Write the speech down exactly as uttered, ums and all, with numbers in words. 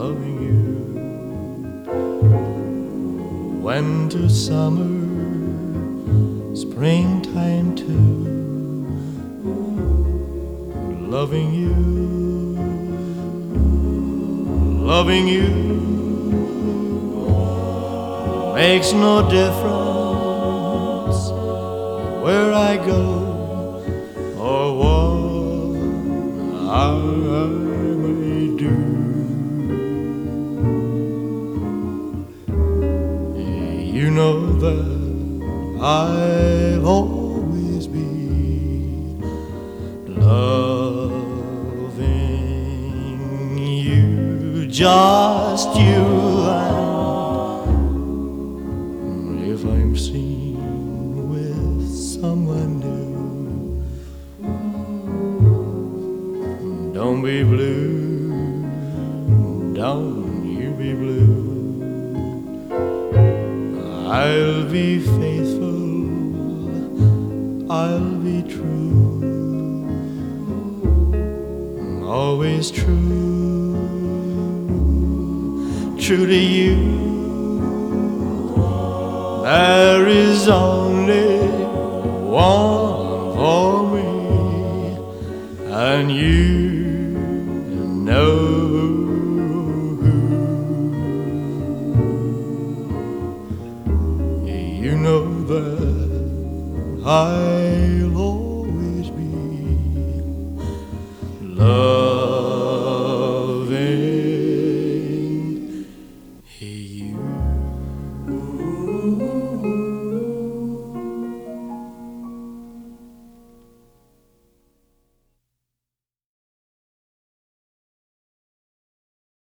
loving you. Winter, summer, springtime too, loving you, loving you makes no difference where I go or what I may do. You know that I'll always be loving you, just you. And if I'm seen with someone new, don't be blue, don't you be blue. I'll be faithful, I'll be true, always true, true to you. There is only one for me, and you